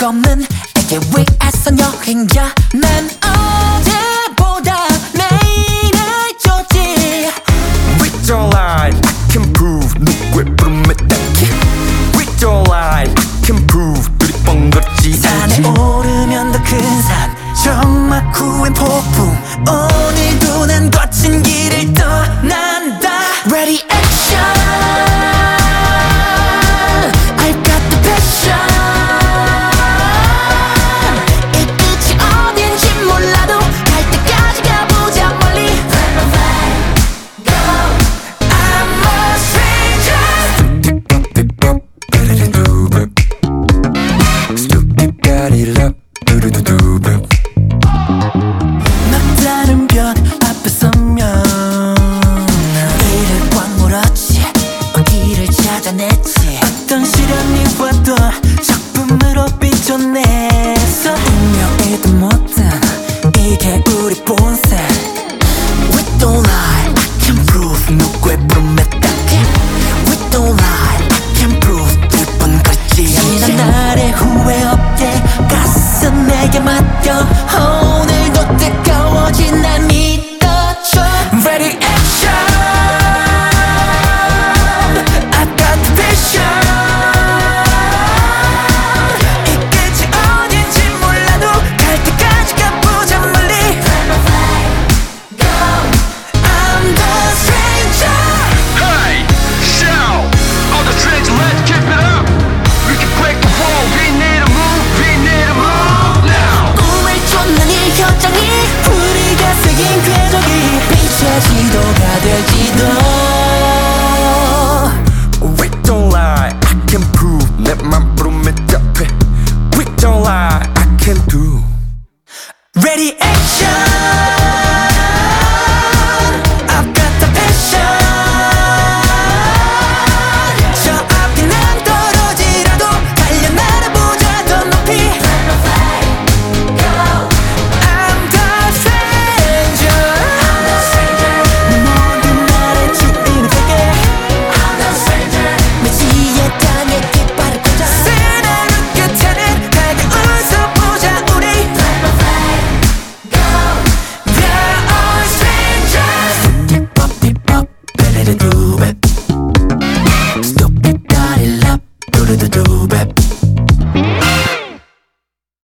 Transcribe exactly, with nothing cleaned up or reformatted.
없는 에게 위에서 여행자 난 어제보다 내일을 줬지. We don't lie, I can prove 누구의 부름에 닿게. We don't lie, I can prove 둘이 뻥거리지 산에 오르면 더 큰 산 정막 후엔 폭풍 오늘도 난 거친 길을 떠난다. Ready action I've got the passion 이 끝이 어딘지 몰라도 갈 때까지 가보자 멀리. I'm a stranger Stupid got it up 두루두두두. 막다른 벽 앞에 서면 이를 꽉 물었지. 어디를 찾아냈지. 어떤 시련이 와도 작품으로 빚어냈어. 운명이든 뭐든 이게 우리 본색. We don't lie, I can prove 누구의 부름에 닿게. We don't lie, I can prove 두 번 그랬지. 지난 날의 후회 없게 가슴 내게 맡겨. 오늘도 뜨거워진 날 믿어줘. Ready action I've got the vision 이 끝이 어딘지 몰라도 갈 때까지 가보자 멀리. I'm the stranger Hey, shout! All the strangers, let's keep it up. We can break the wall. We need a move. We need a move now. 꿈을 쫓는 이 현장이 우리가 새긴 궤적이 빛의 지도가 될지도. We don't lie, I can prove 내맘 부름에 답해. We don't lie, I can do. Ready action I've got the passion 저 앞에 난 떨어지라도 달려 날아보자 더 높이. I'm the stranger 모든 날의 주인이 될게. 미지의 땅에 깃발을 꽂아 쓰나미 끝에는 달게 웃어보자 우리. There are strangers 띠뻑띠뻑 베레레두베 Stupid got it up 두루두두베